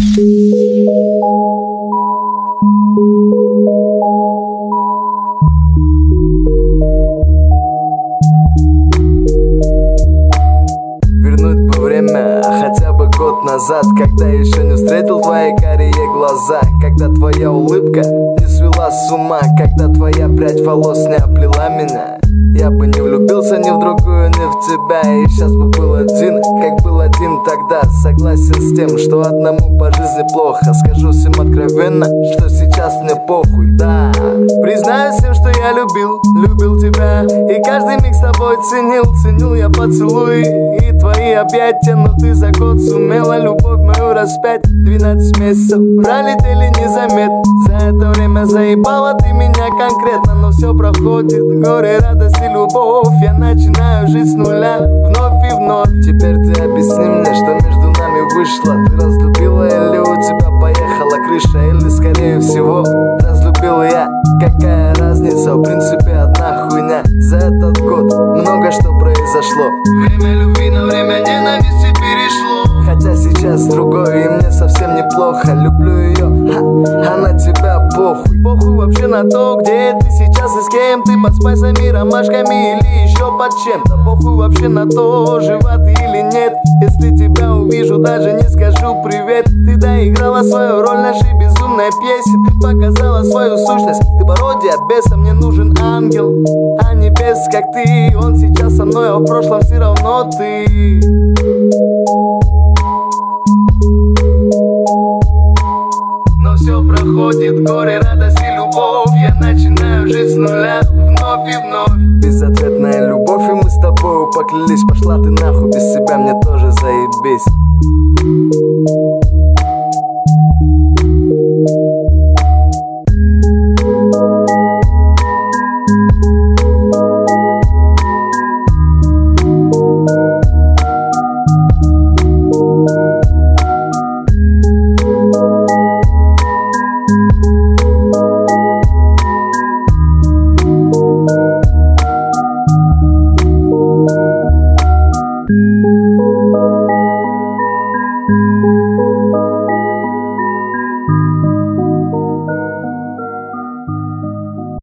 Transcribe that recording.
Вернуть бы время хотя бы год назад, когда еще не встретил твои карие глаза, когда твоя улыбка не свела с ума, когда твоя прядь волос не оплела меня. Я бы не влюбился ни в другую, ни в тебя, и сейчас бы был один, как был один тогда. Согласен с тем, что одному по жизни плохо. Скажу всем откровенно, что сейчас мне похуй, да. Признаюсь всем, что я любил тебя, и каждый миг с тобой ценил я поцелуи и твои объятия. Но ты за год сумела любовь мою распять. 12 месяцев пролетели незаметно, за это время заебала ты меня конкретно. Но все проходит, горе, радость и любовь. Я начинаю жить с нуля вновь и вновь. Теперь ты объясни мне, что между нами вышло. Ты разлюбила или у тебя поехала крыша? Или скорее всего разлюбил я. Какая разница, в принципе одна хуйня. За этот год много что произошло. Время любви на время ненависти перешло. Хотя сейчас другой и мне совсем неплохо. Люблю ее, а на тебя похуй. Похуй вообще на то, где ты сейчас и с кем. Ты под спайсами, ромашками или еще под чем-то. Похуй вообще на то, жива ты или нет. Если тебя увижу, даже не скажу привет. Ты доиграла свою роль нашей безумной пьесе. Ты показала свою сущность. Ты пародия беса, мне нужен ангел, а не бес, как ты. Он сейчас со мной, а в прошлом все равно ты. Но все проходит, горе, радость и любовь. Я начинаю жить с нуля вновь и вновь. Безответная любовь, и мы с тобою поклялись. Пошла ты нахуй, без себя мне тоже заебись.